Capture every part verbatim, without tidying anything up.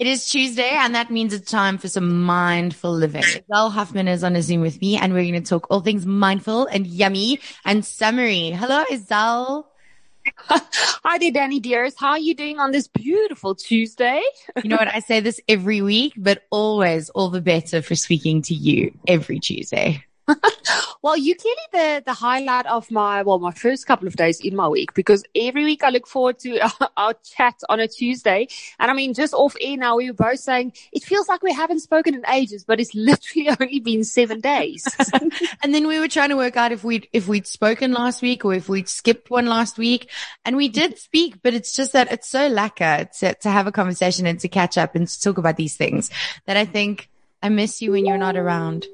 It is Tuesday, and that means it's time for some mindful living. Isabel Huffman is on a Zoom with me, and we're going to talk all things mindful and yummy and summery. Hello, Isabel. Hi there, Danny dears. How are you doing on this beautiful Tuesday? You know what? I say this every week, but always all the better for speaking to you every Tuesday. Well, you're clearly the, the highlight of my, well, my first couple of days in my week, because every week I look forward to our, our chat on a Tuesday. And I mean, just off air now, we were both saying it feels like we haven't spoken in ages, but it's literally only been seven days. And then we were trying to work out if we'd, if we'd spoken last week or if we'd skipped one last week. And we did speak, but it's just that it's so lacquer to, to have a conversation and to catch up and to talk about these things that I think I miss you when you're not around.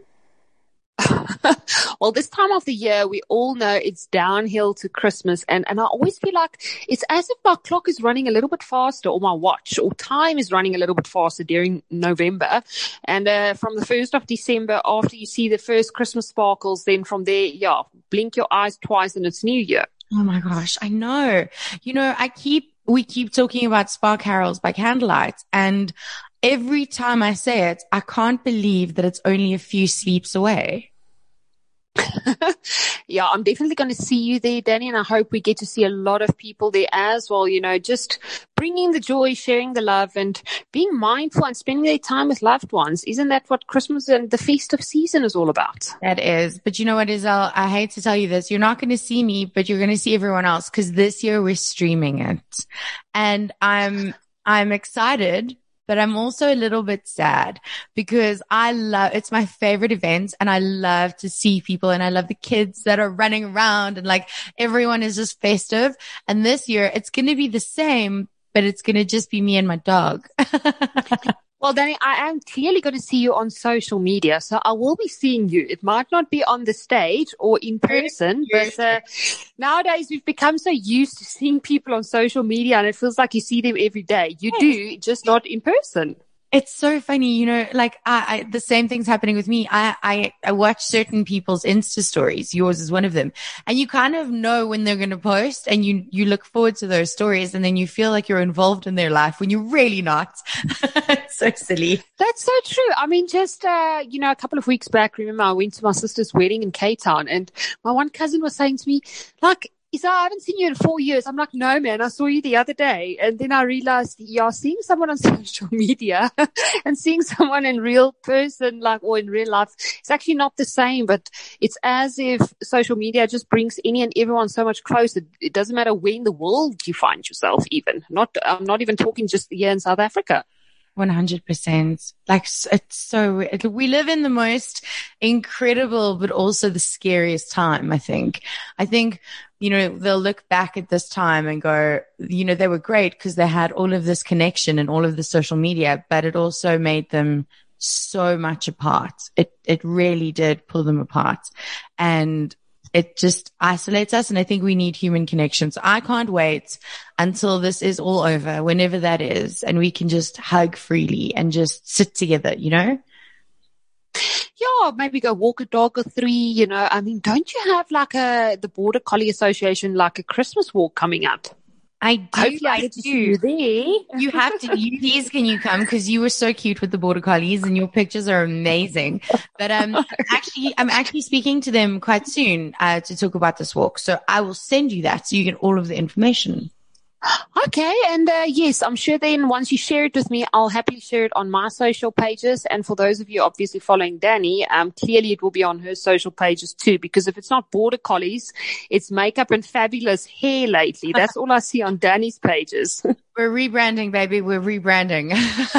Well, this time of the year, we all know it's downhill to Christmas. And, and I always feel like it's as if my clock is running a little bit faster, or my watch or time is running a little bit faster during November. And uh, from the first of December, after you see the first Christmas sparkles, then from there, yeah, blink your eyes twice and it's New Year. Oh my gosh, I know. You know, I keep, we keep talking about Spark Carols by candlelight, and every time I say it, I can't believe that it's only a few sleeps away. Yeah, I'm definitely going to see you there, Danny, and I hope we get to see a lot of people there as well, you know, just bringing the joy, sharing the love, and being mindful and spending their time with loved ones. Isn't that what Christmas and the festive season is all about? That is. But you know what, Isabel? I hate to tell you this. You're not going to see me, but you're going to see everyone else, because this year we're streaming it. And I'm, I'm excited, but I'm also a little bit sad because I love, it's my favorite event, and I love to see people, and I love the kids that are running around, and like everyone is just festive. And this year it's going to be the same, but it's going to just be me and my dog. Well, Danny, I am clearly going to see you on social media, so I will be seeing you. It might not be on the stage or in person, but uh, nowadays we've become so used to seeing people on social media, and it feels like you see them every day. You do, just not in person. It's so funny, you know, like I, I, the same thing's happening with me. I, I, I watch certain people's Insta stories. Yours is one of them. And you kind of know when they're going to post, and you, you look forward to those stories, and then you feel like you're involved in their life when you're really not. It's so silly. That's so true. I mean, just, uh, you know, a couple of weeks back, remember I went to my sister's wedding in Cape Town, and my one cousin was saying to me, like, Isa, I haven't seen you in four years. I'm like, no, man, I saw you the other day. And then I realized, yeah, seeing someone on social media and seeing someone in real person, like, or in real life, it's actually not the same, but it's as if social media just brings any and everyone so much closer. It doesn't matter where in the world you find yourself, even. Not, I'm not even talking just here in South Africa. one hundred percent. Like, it's so, it, we live in the most incredible, but also the scariest time, I think. I think, you know, they'll look back at this time and go, you know, they were great because they had all of this connection and all of the social media, but it also made them so much apart. It, it really did pull them apart, and it just isolates us. And I think we need human connection. So I can't wait until this is all over, whenever that is, and we can just hug freely and just sit together, you know? Yeah, maybe go walk a dog or three, you know. I mean, don't you have like a, the Border Collie Association, like a Christmas walk coming up? I do. Hopefully I get to see you there. You have to. You, please, can you come? Because you were so cute with the Border Collies, and your pictures are amazing. But um, actually, I'm actually speaking to them quite soon uh, to talk about this walk. So I will send you that so you get all of the information. Okay, and uh, yes, I'm sure then once you share it with me, I'll happily share it on my social pages. And for those of you obviously following Danny, um, clearly it will be on her social pages too, because if it's not Border Collies, it's makeup and fabulous hair lately. That's all I see on Danny's pages. We're rebranding, baby. We're rebranding.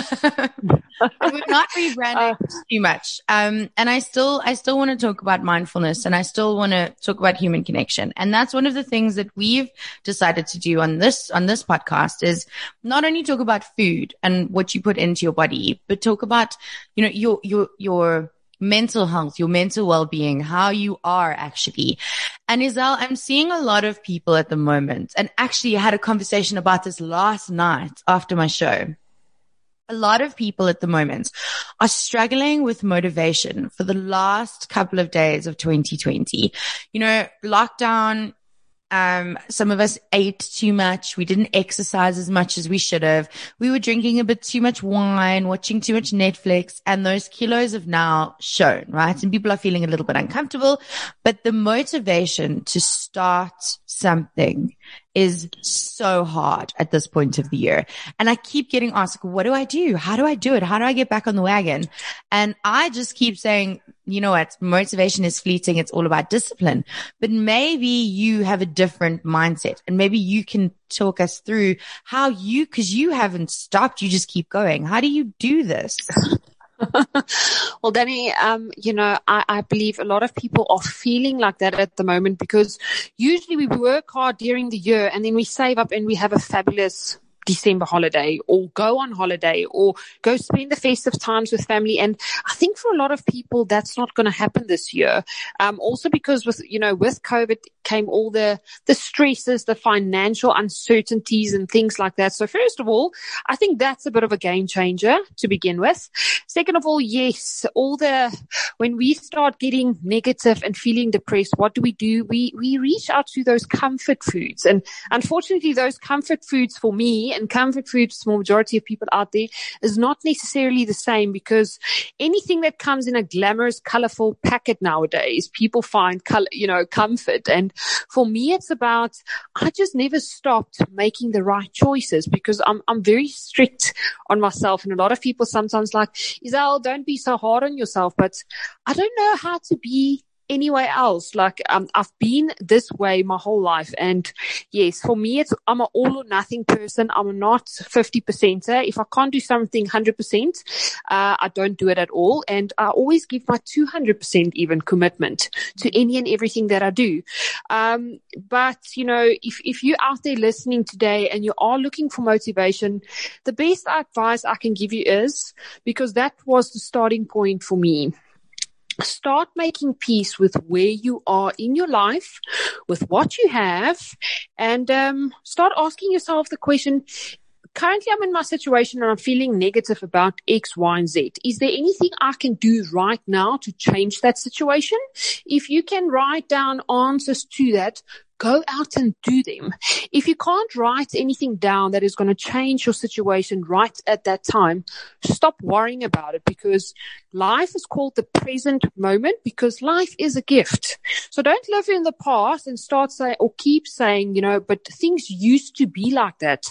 We're not rebranding uh, too much. Um, and I still, I still want to talk about mindfulness, and I still want to talk about human connection. And that's one of the things that we've decided to do on this, on this podcast, is not only talk about food and what you put into your body, but talk about, you know, your, your, your mental health, your mental well-being, how you are actually. And Isabel, I'm seeing a lot of people at the moment, and actually I had a conversation about this last night after my show. A lot of people at the moment are struggling with motivation for the last couple of days of twenty twenty. You know, lockdown Um, some of us ate too much. We didn't exercise as much as we should have. We were drinking a bit too much wine, watching too much Netflix, and those kilos have now shown, right? And people are feeling a little bit uncomfortable, but the motivation to start something is so hard at this point of the year. And I keep getting asked, what do I do? How do I do it? How do I get back on the wagon? And I just keep saying, you know what? Motivation is fleeting. It's all about discipline. But maybe you have a different mindset, and maybe you can talk us through how you, cause you haven't stopped. You just keep going. How do you do this? Well, Danny, um, you know, I, I believe a lot of people are feeling like that at the moment, because usually we work hard during the year and then we save up and we have a fabulous December holiday, or go on holiday, or go spend the festive times with family. And I think for a lot of people, that's not going to happen this year. Um, also because with, you know, with COVID came all the, the stresses, the financial uncertainties and things like that. So first of all, I think that's a bit of a game changer to begin with. Second of all, yes, all the, when we start getting negative and feeling depressed, what do we do? We, we reach out to those comfort foods. And unfortunately, those comfort foods for me and comfort foods for the majority of people out there is not necessarily the same, because anything that comes in a glamorous, colorful packet nowadays, people find color, you know, comfort. And for me, it's about, I just never stopped making the right choices, because I'm, I'm very strict on myself. And a lot of people sometimes like, Isel, don't be so hard on yourself, but I don't know how to be anywhere else. Like, um, I've been this way my whole life. And yes, for me, it's, I'm an all or nothing person. I'm not fifty percenter. If I can't do something one hundred percent, uh, I don't do it at all. And I always give my two hundred percent even commitment to any and everything that I do. Um, but you know, if, if you're out there listening today and you are looking for motivation, the best advice I can give you is, because that was the starting point for me, start making peace with where you are in your life, with what you have, and um, start asking yourself the question, currently I'm in my situation and I'm feeling negative about X, Y, and Z. Is there anything I can do right now to change that situation? If you can write down answers to that, go out and do them. If you can't write anything down that is going to change your situation right at that time, stop worrying about it, because life is called the present moment, because life is a gift. So don't live in the past and start saying, or keep saying, you know, but things used to be like that.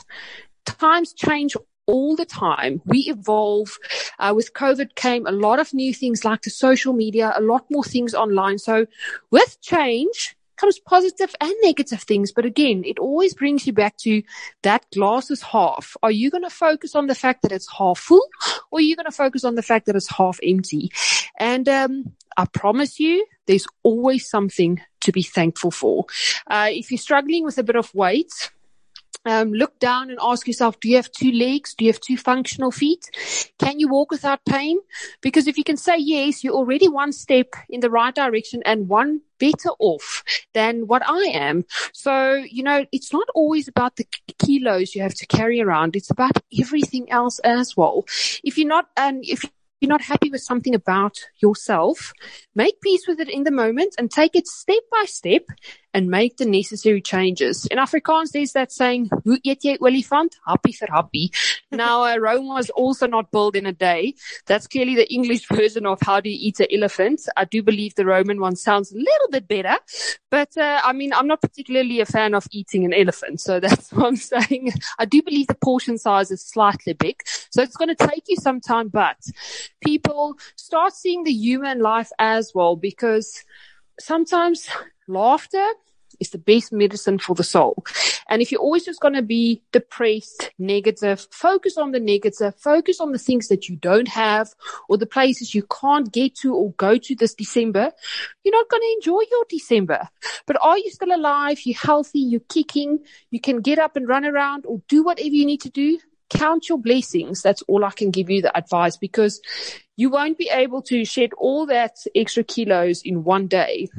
Times change all the time. We evolve. Uh, with COVID came a lot of new things like the social media, a lot more things online. So with change comes positive and negative things. But again, it always brings you back to that glass is half. Are you going to focus on the fact that it's half full, or are you going to focus on the fact that it's half empty? And um, I promise you, there's always something to be thankful for. Uh, if you're struggling with a bit of weight, Um, look down and ask yourself, do you have two legs? Do you have two functional feet? Can you walk without pain? Because if you can say yes, you're already one step in the right direction and one better off than what I am. So, you know, it's not always about the kilos you have to carry around. It's about everything else as well. If you're not, and if you're not happy with something about yourself, make peace with it in the moment and take it step by step and make the necessary changes. In Afrikaans, there's that saying, hoe eet jy olifant? Happy for happy. Now, uh, Rome was also not built in a day. That's clearly the English version of how do you eat an elephant. I do believe the Roman one sounds a little bit better. But, uh, I mean, I'm not particularly a fan of eating an elephant. So that's what I'm saying. I do believe the portion size is slightly big. So it's going to take you some time. But people start seeing the human life as well, because sometimes laughter is the best medicine for the soul. And if you're always just going to be depressed, negative, focus on the negative, focus on the things that you don't have or the places you can't get to or go to this December, you're not going to enjoy your December. But are you still alive? You're healthy, you're kicking, you can get up and run around or do whatever you need to do. Count your blessings. That's all I can give you the advice, because you won't be able to shed all that extra kilos in one day.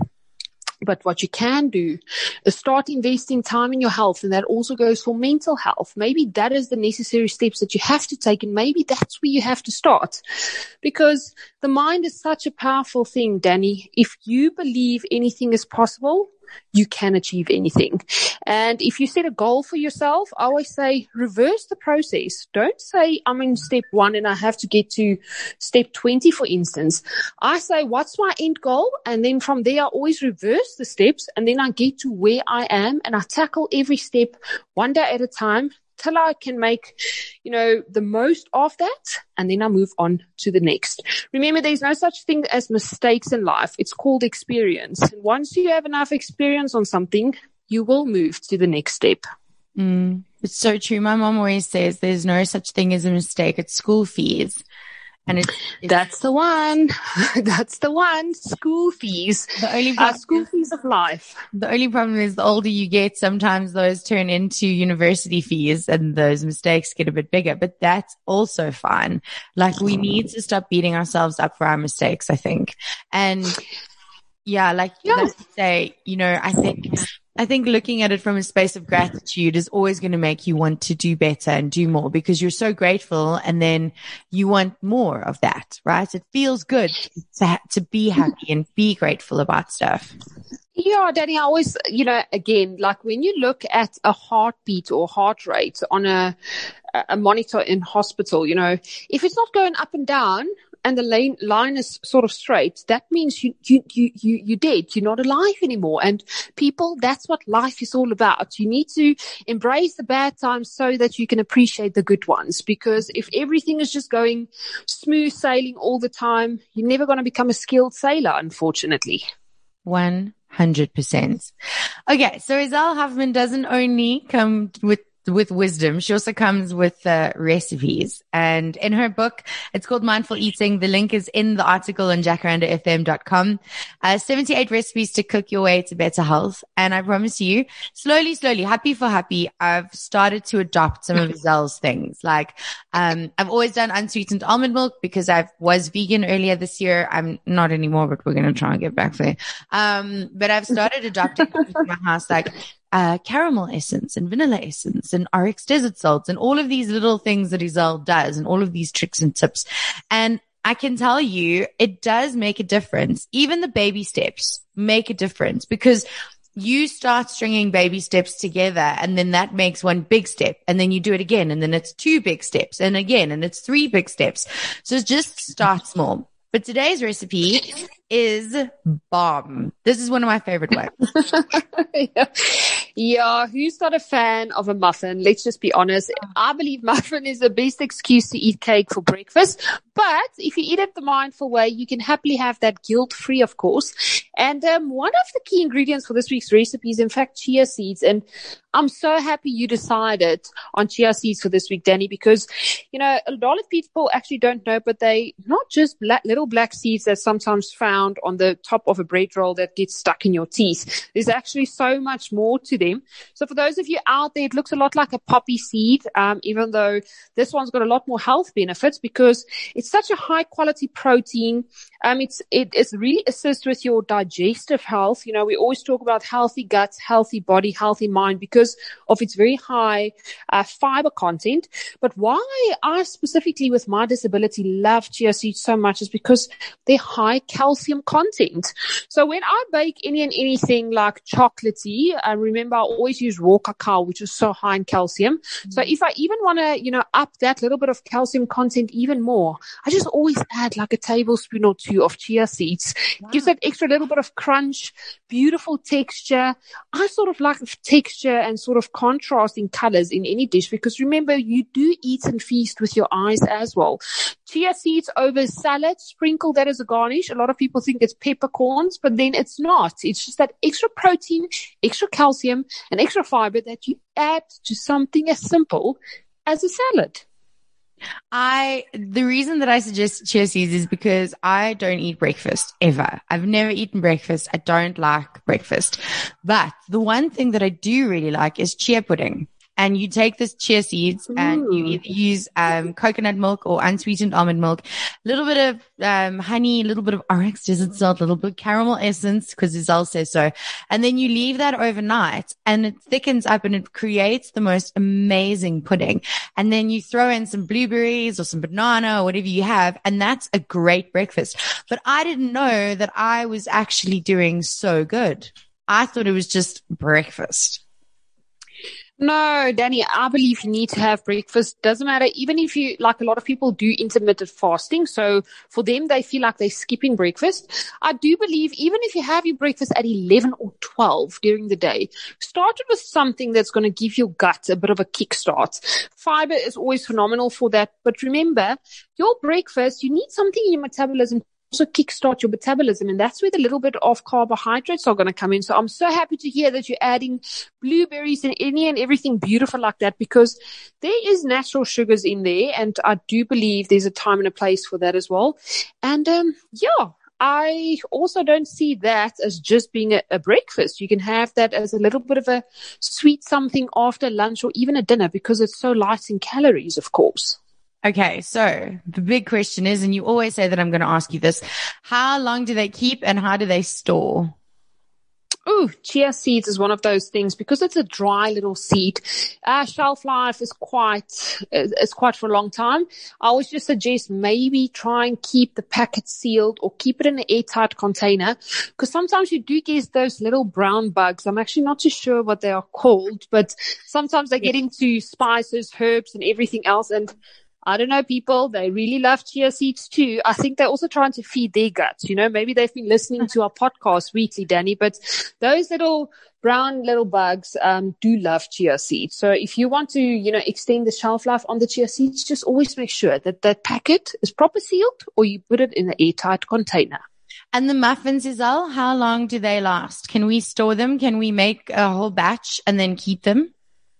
But what you can do is start investing time in your health. And that also goes for mental health. Maybe that is the necessary steps that you have to take. And maybe that's where you have to start, because the mind is such a powerful thing, Danny. If you believe anything is possible, you can achieve anything. And if you set a goal for yourself, I always say reverse the process. Don't say I'm in step one and I have to get to step twenty, for instance. I say, what's my end goal? And then from there, I always reverse the steps, and then I get to where I am and I tackle every step one day at a time till I can make, you know, the most of that. And then I move on to the next. Remember, there's no such thing as mistakes in life. It's called experience. And once you have enough experience on something, you will move to the next step. Mm, it's so true. My mom always says there's no such thing as a mistake. It's school fees. And it's, it's that's the one. That's the one. School fees. The only uh, school fees of life. The only problem is the older you get, sometimes those turn into university fees and those mistakes get a bit bigger, but that's also fine. Like, we need to stop beating ourselves up for our mistakes, I think. And yeah, like, yeah. like you say, you know, I think, I think looking at it from a space of gratitude is always going to make you want to do better and do more, because you're so grateful, and then you want more of that, right? It feels good to, ha- to be happy and be grateful about stuff. Yeah, Danny, I always, you know, again, like when you look at a heartbeat or heart rate on a, a monitor in hospital, you know, if it's not going up and down, and the lane, line is sort of straight, that means you, you, you, you, you're dead. You're not alive anymore. And people, that's what life is all about. You need to embrace the bad times so that you can appreciate the good ones. Because if everything is just going smooth sailing all the time, you're never going to become a skilled sailor, unfortunately. one hundred percent. Okay. So Iselle Huffman doesn't only come with with wisdom. She also comes with uh, recipes. And in her book, it's called Mindful Eating. The link is in the article on jacaranda f m dot com. Uh, seventy-eight recipes to cook your way to better health. And I promise you, slowly, slowly, happy for happy, I've started to adopt some of Iselle's things. Like, um, I've always done unsweetened almond milk because I was vegan earlier this year. I'm not anymore, but we're going to try and get back there. Um, but I've started adopting in my house, like, Uh, caramel essence and vanilla essence and R X desert salts and all of these little things that Iselle does and all of these tricks and tips. And I can tell you, it does make a difference. Even the baby steps make a difference, because you start stringing baby steps together, and then that makes one big step, and then you do it again, and then it's two big steps, and again, and it's three big steps. So just start small. But today's recipe is bomb. This is one of my favorite ones. yeah. yeah, who's not a fan of a muffin? Let's just be honest. I believe muffin is the best excuse to eat cake for breakfast. But if you eat it the mindful way, you can happily have that guilt-free, of course. And um, one of the key ingredients for this week's recipe is, in fact, chia seeds. And I'm so happy you decided on chia seeds for this week, Danny, because, you know, a lot of people actually don't know, but they not just black, little black seeds that's sometimes found on the top of a bread roll that gets stuck in your teeth. There's actually so much more to them. So for those of you out there, it looks a lot like a poppy seed, um, even though this one's got a lot more health benefits because it's such a high quality protein. Um, it's, it is really assists with your digestive health. You know, we always talk about healthy guts, healthy body, healthy mind because of its very high uh, fiber content. But why I specifically with my disability love chia seeds so much is because they're high calcium content. So when I bake any and anything like chocolatey, uh, remember I always use raw cacao, which is so high in calcium. Mm-hmm. So if I even want to, you know, up that little bit of calcium content even more, I just always add like a tablespoon or two of chia seeds. Wow. Gives that extra little bit of crunch, beautiful texture. I sort of like texture and sort of contrast in colors in any dish because remember, you do eat and feast with your eyes as well. Chia seeds over salad, sprinkle that as a garnish. A lot of people think it's peppercorns, but then it's not. It's just that extra protein, extra calcium, and extra fiber that you add to something as simple as a salad. I, the reason that I suggest chia seeds is because I don't eat breakfast ever. I've never eaten breakfast. I don't like breakfast. But the one thing that I do really like is chia pudding. And you take this chia seeds and you either use um, coconut milk or unsweetened almond milk, a little bit of um, honey, a little bit of R X desert salt, a little bit of caramel essence because Iselle says so. And then you leave that overnight and it thickens up and it creates the most amazing pudding. And then you throw in some blueberries or some banana or whatever you have. And that's a great breakfast. But I didn't know that I was actually doing so good. I thought it was just breakfast. No, Danny, I believe you need to have breakfast. Doesn't matter. Even if you, like a lot of people do intermittent fasting. So for them, they feel like they're skipping breakfast. I do believe even if you have your breakfast at eleven or twelve during the day, start it with something that's going to give your gut a bit of a kickstart. Fiber is always phenomenal for that. But remember, your breakfast, you need something in your metabolism also kickstart your metabolism, and that's where the little bit of carbohydrates are going to come in. So I'm so happy to hear that you're adding blueberries and any and everything beautiful like that, because there is natural sugars in there, and I do believe there's a time and a place for that as well. And um yeah, I also don't see that as just being a, a breakfast. You can have that as a little bit of a sweet something after lunch or even a dinner, because it's so light in calories, of course. Okay, so the big question is, and you always say that I'm going to ask you this, how long do they keep and how do they store? Oh, chia seeds is one of those things because it's a dry little seed. Uh, shelf life is quite, is quite for a long time. I always just suggest maybe try and keep the packet sealed or keep it in an airtight container, because sometimes you do get those little brown bugs. I'm actually not too sure what they are called, but sometimes they get into spices, herbs and everything else. And I don't know, people, they really love chia seeds too. I think they're also trying to feed their guts. You know, maybe they've been listening to our podcast weekly, Danny, but those little brown little bugs um, do love chia seeds. So if you want to, you know, extend the shelf life on the chia seeds, just always make sure that that packet is proper sealed or you put it in an airtight container. And the muffins, Isel, how long do they last? Can we store them? Can we make a whole batch and then keep them?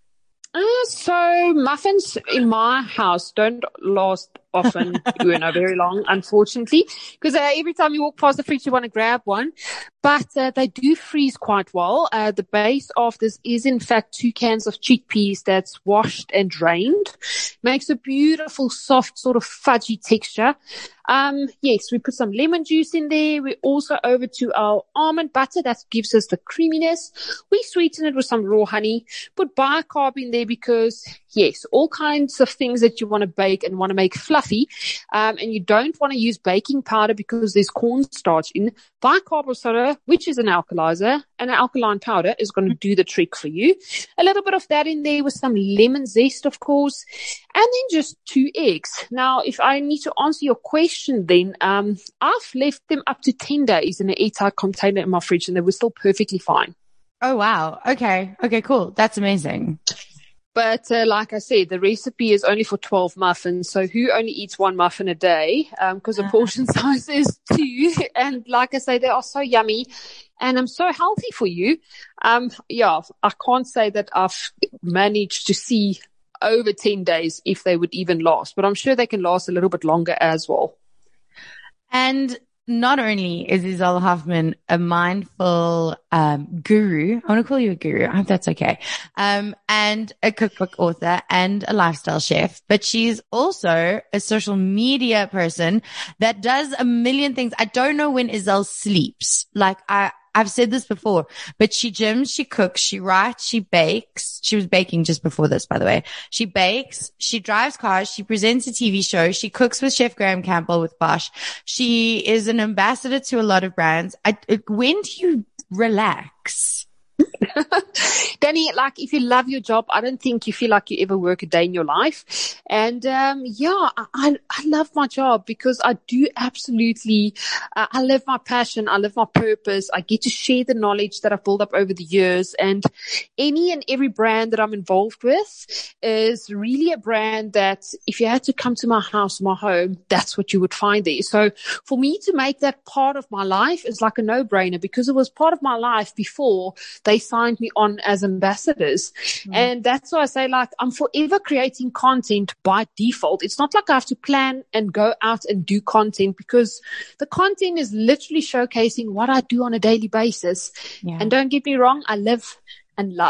Uh, so muffins in my house don't last often, you know, very long, unfortunately, because uh, every time you walk past the fridge, you want to grab one. But uh, they do freeze quite well. Uh, the base of this is, in fact, two cans of chickpeas that's washed and drained. Makes a beautiful, soft, sort of fudgy texture. Um, yes, we put some lemon juice in there. We also over to our almond butter. That gives us the creaminess. We sweeten it with some raw honey. Put bicarb in there because, yes, all kinds of things that you want to bake and want to make fluffy. Um, and you don't want to use baking powder because there's cornstarch in. Bicarb or soda, which is an alkalizer, and an alkaline powder is going to do the trick for you. A little bit of that in there with some lemon zest, of course, and then just two eggs. Now, if I need to answer your question then, um, I've left them up to ten days in an airtight container in my fridge and they were still perfectly fine. Oh, wow. Okay. Okay, cool. That's amazing. But uh, like I said, the recipe is only for twelve muffins. So who only eats one muffin a day? Because um, the portion size is two. And like I say, they are so yummy and I'm so healthy for you. Um, yeah, I can't say that I've managed to see over ten days if they would even last. But I'm sure they can last a little bit longer as well. And not only is Isel Hoffman a mindful um, guru, I want to call you a guru, I hope that's okay, um, and a cookbook author and a lifestyle chef, but she's also a social media person that does a million things. I don't know when Isel sleeps. Like I, I've said this before, but she gyms, she cooks, she writes, she bakes. She was baking just before this, by the way. She bakes, she drives cars, she presents a T V show, she cooks with Chef Graham Campbell with Bosch. She is an ambassador to a lot of brands. I, when do you relax? Danny, like if you love your job, I don't think you feel like you ever work a day in your life. And um yeah, I I love my job because I do absolutely, uh, I live my passion, I live my purpose. I get to share the knowledge that I've built up over the years. And any and every brand that I'm involved with is really a brand that if you had to come to my house, my home, that's what you would find there. So for me to make that part of my life is like a no-brainer because it was part of my life before they signed me on as ambassadors. Mm. And that's why I say, like, I'm forever creating content by default. It's not like I have to plan and go out and do content because the content is literally showcasing what I do on a daily basis. Yeah. And don't get me wrong, I live and love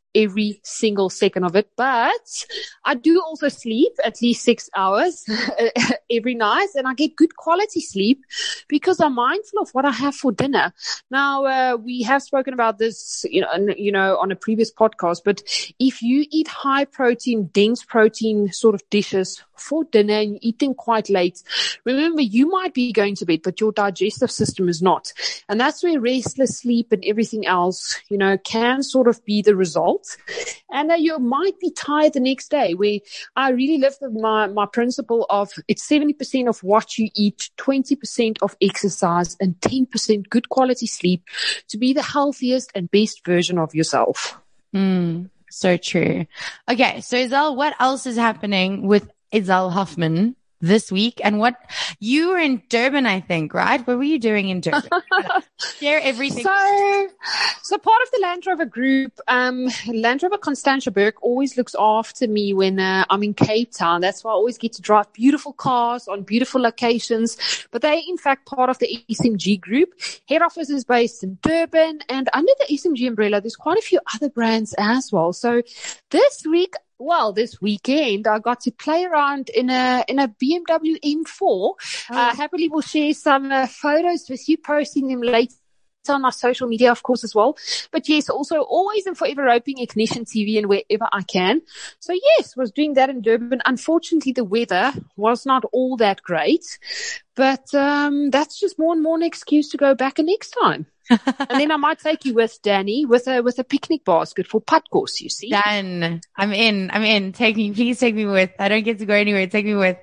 every single second of it. But I do also sleep at least six hours every night, and I get good quality sleep because I'm mindful of what I have for dinner. Now, uh, we have spoken about this, you know, you know, on a previous podcast, but if you eat high protein, dense protein sort of dishes for dinner and you eat them quite late, remember, you might be going to bed, but your digestive system is not. And that's where restless sleep and everything else, you know, can sort of be the result. And uh, you might be tired the next day, where I really live with my, my principle of it's seventy percent of what you eat, twenty percent of exercise, and ten percent good quality sleep to be the healthiest and best version of yourself. Mm, so true. Okay. So Izelle, what else is happening with Izelle Hoffman this week? And what you were in Durban, I think, right? What were you doing in Durban? Share everything. So, so part of the Land Rover group, um, Land Rover Constantia Burke always looks after me when uh, I'm in Cape Town. That's why I always get to drive beautiful cars on beautiful locations. But they're in fact part of the S M G group. Head office is based in Durban, and under the S M G umbrella, there's quite a few other brands as well. So this week, Well, this weekend I got to play around in a in a B M W M four. Oh. Uh, happily, we'll share some uh, photos with you, posting them later on my social media, of course, as well. But yes, also always and forever roping Ignition T V and wherever I can. So yes, was doing that in Durban. Unfortunately, the weather was not all that great, but um, that's just more and more an excuse to go back next time. And then I might take you with Danny with a with a picnic basket for putt course, you see. Done. I'm in. I'm in. Take me. Please take me with. I don't get to go anywhere. Take me with.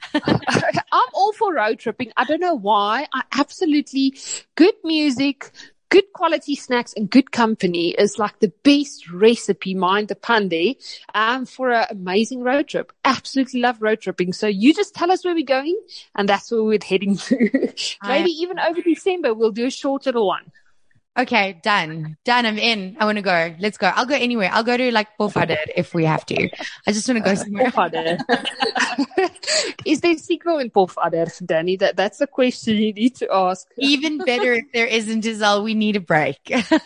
I'm all for road tripping. I don't know why. I absolutely good music, good quality snacks, and good company is like the best recipe, mind the pun there, um, for an amazing road trip. Absolutely love road tripping. So you just tell us where we're going, and that's where we're heading to. Maybe I... even over December, we'll do a short little one. Okay, done. Done. I'm in. I want to go. Let's go. I'll go anywhere. I'll go to like Pofadder if we have to. I just want to go somewhere. Pofadder. Is there signal in Pofadder, Danny? That, that's the question you need to ask. Even better if there isn't, Izelle. We need a break.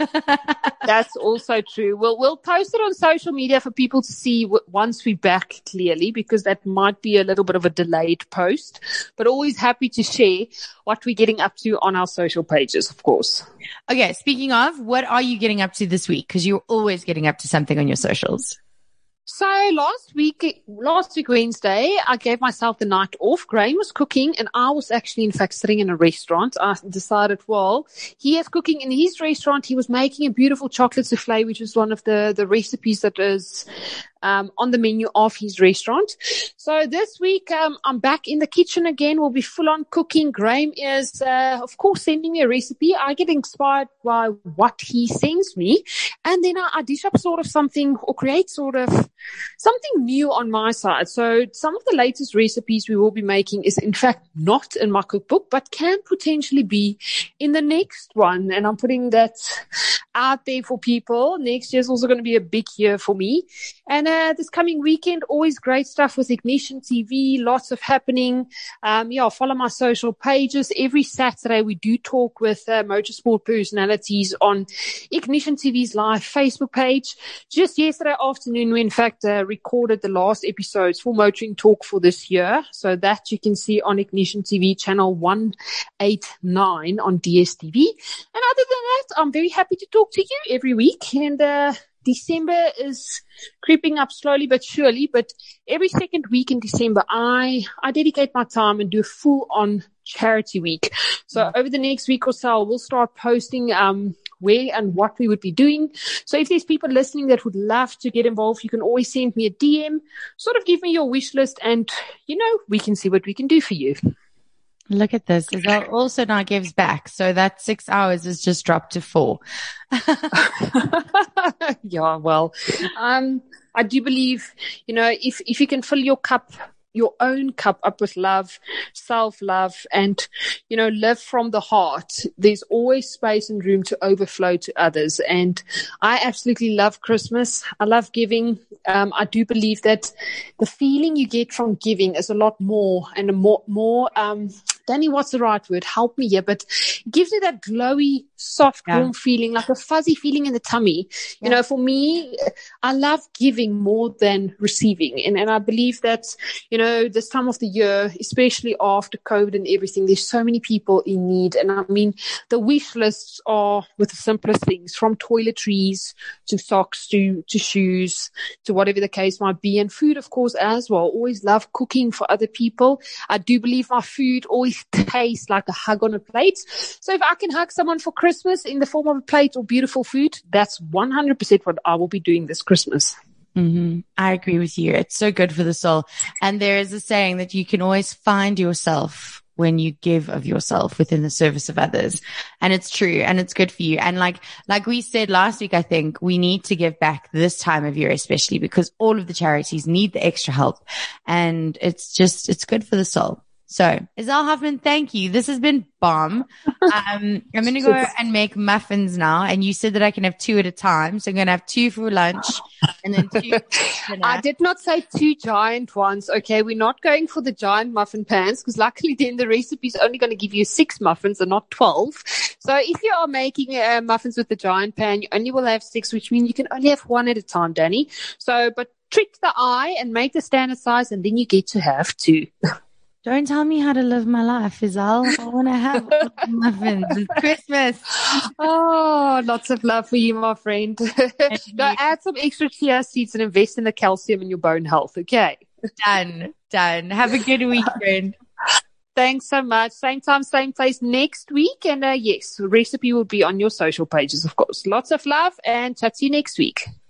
That's also true. We'll, we'll post it on social media for people to see w- once we're back clearly, because that might be a little bit of a delayed post, but always happy to share what we're getting up to on our social pages, of course. Okay. Speaking of, what are you getting up to this week? Because you're always getting up to something on your socials. So last week, last week Wednesday, I gave myself the night off. Graham was cooking, and I was actually, in fact, sitting in a restaurant. I decided, well, he is cooking in his restaurant. He was making a beautiful chocolate souffle, which is one of the, the recipes that is um, on the menu of his restaurant. So this week, um, I'm back in the kitchen again. We'll be full on cooking. Graham is, uh, of course, sending me a recipe. I get inspired by what he sends me, and then I, I dish up sort of something or create sort of something new on my side. So some of the latest recipes we will be making is in fact not in my cookbook, but can potentially be in the next one. And I'm putting that out there for people. Next year is also going to be a big year for me. And uh, this coming weekend, always great stuff with Ignition T V, lots of happening. Um, yeah, follow my social pages. Every Saturday we do talk with uh, motorsport personalities on Ignition T V's live Facebook page. Just yesterday afternoon, we in fact uh, recorded the last episodes for Motoring Talk for this year. So that you can see on Ignition T V channel one eighty-nine on D S T V. And other than that, I'm very happy to talk to you every week. And uh, December is creeping up slowly but surely. But every second week in December, I, I dedicate my time and do a full-on charity week. So mm-hmm. over the next week or so, we'll start posting um where and what we would be doing. So if there's people listening that would love to get involved, you can always send me a D M, sort of give me your wish list, and, you know, we can see what we can do for you. Look at this. Izelle also now gives back. So that six hours is just dropped to four. Yeah, well, um, I do believe, you know, if, if you can fill your cup your own cup up with love, self-love, and, you know, live from the heart, there's always space and room to overflow to others. And I absolutely love Christmas. I love giving. Um, I do believe that the feeling you get from giving is a lot more and a more, more, um, Danny, what's the right word? Help me here. But it gives me that glowy, soft, yeah. warm feeling, like a fuzzy feeling in the tummy. Yeah. You know, for me, I love giving more than receiving. And, and I believe that, you know, this time of the year, especially after COVID and everything, there's so many people in need. And I mean, the wish lists are with the simplest things, from toiletries to socks to, to shoes to whatever the case might be. And food, of course, as well. Always love cooking for other people. I do believe my food always tastes like a hug on a plate. So if I can hug someone for Christmas in the form of a plate or beautiful food, that's one hundred percent what I will be doing this Christmas. Mm-hmm. I agree with you. It's so good for the soul. And there is a saying that you can always find yourself when you give of yourself within the service of others. And it's true. And it's good for you. And like, like we said last week, I think we need to give back this time of year, especially because all of the charities need the extra help. And it's just, it's good for the soul. So, Iselle Hoffman, thank you. This has been bomb. Um, I'm going to go and make muffins now. And you said that I can have two at a time. So I'm going to have two for lunch and then two for dinner. I did not say two giant ones. Okay. We're not going for the giant muffin pans because luckily then the recipe is only going to give you six muffins and not twelve. So if you are making uh, muffins with the giant pan, you only will have six, which means you can only have one at a time, Danny. So, but trick the eye and make the standard size and then you get to have two. Don't tell me how to live my life, Iselle. I want to have muffins. It's Christmas. Oh, lots of love for you, my friend. Go add some extra chia seeds and invest in the calcium in your bone health, okay? Done. Done. Have a good week, friend. Thanks so much. Same time, same place next week. And uh, yes, the recipe will be on your social pages, of course. Lots of love and chat to you next week.